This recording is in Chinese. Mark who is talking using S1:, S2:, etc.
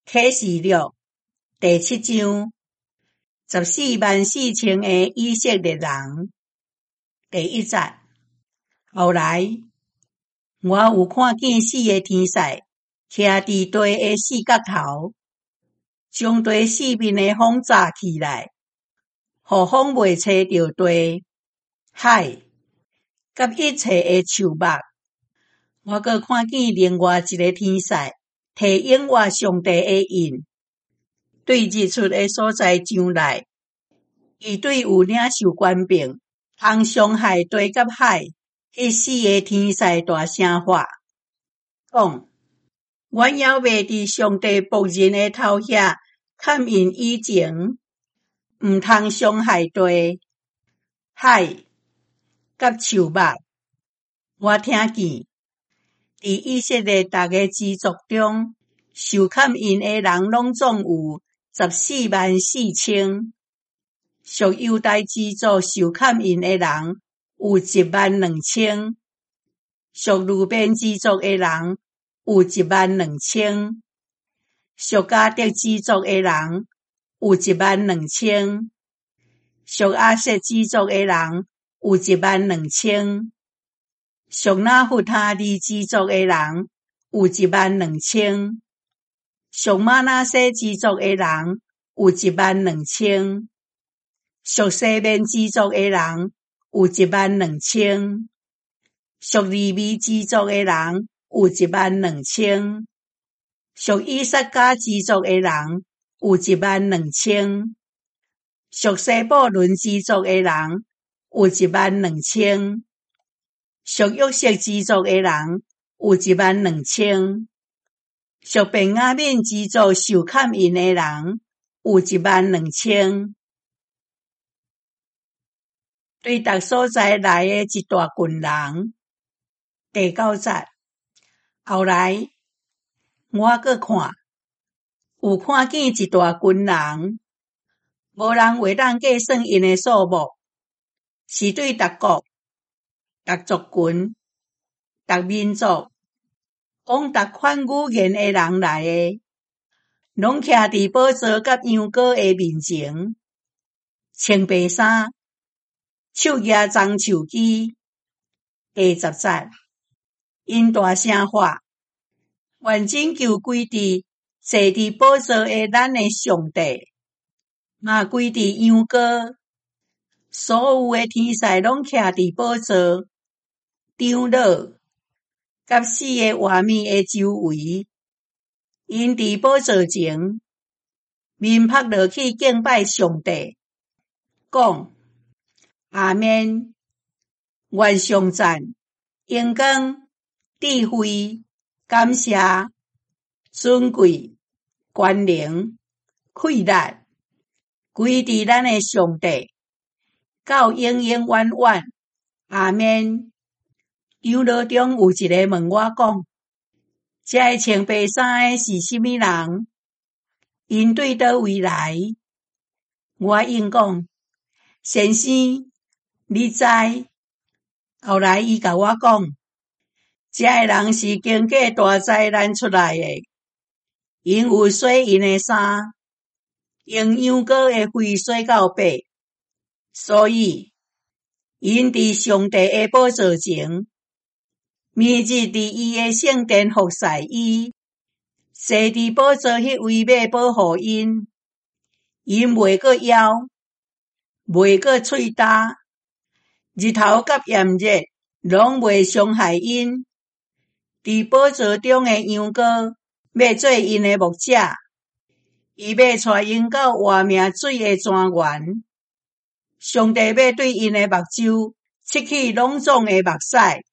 S1: 启示录第7章144000个以色列人。第1节。后来，我有看见4个天使徛伫地的4角头，将地4面的风炸起来，互风袂吹着地、海，甲一切的树木。我阁看见另外一个天使摕永活上帝的印，对日出的所在上来。伊对有领受权柄，通伤害地甲海，迄4个天使大声喊，讲：阮还未伫上帝仆人的头遐砍印以前，毋通伤害地、海甲树木。我听见，伫以色列逐个支族中，受砍印的人拢总有144000。属犹大支族受砍印的人有12000，属流便支族的人有12000，属迦得支族的人有12000，属亚设支族的人有12000，属拿弗他利支族的人有12000，属玛拿西支族的人有12000。属西面支族的人有12000，属利未支族的人有12000，属以萨迦支族的人有12000，属西布伦支族的人有12000，属约瑟支族的人有12000，属便雅悯支族受砍印的人有12000。对逐所在来的一大群人。第9节。后来，我阁有看见一大群人，无人会当计算因的数目，是对逐国、逐族群、逐民族，讲逐款语言的人来的，拢徛伫宝座甲羊羔的面前，穿白衫，手举棕树枝。第10节。因大声喊：愿拯救归伫坐伫宝座的咱的上帝，嘛归伫羊羔。所有的天使拢徛伫宝座、长老，甲4个活物的周围。因伫宝座前，面伏落去敬拜上帝，讲：阿们。愿颂赞、荣光、智慧、感谢、尊贵、权能、气力，归伫咱的上帝，到永永远远。阿们。长老中有一个问我讲：这个穿白衫的是甚物人？因对倒位来？我应讲：先生，你知？后来伊甲我讲，这个人是经过大灾难出来的，因有洗因的衫，用羊羔的血洗到白，所以因伫上帝的宝座前，明日伫伊的圣殿服侍伊，坐伫宝座迄位要保护因，因袂阁枵，袂阁喙焦，日头甲炎热拢袂伤害因。伫宝座中的羊羔要做因的牧者，伊要带因到活命水的泉源。上帝要对因的目睭拭去拢总的目屎，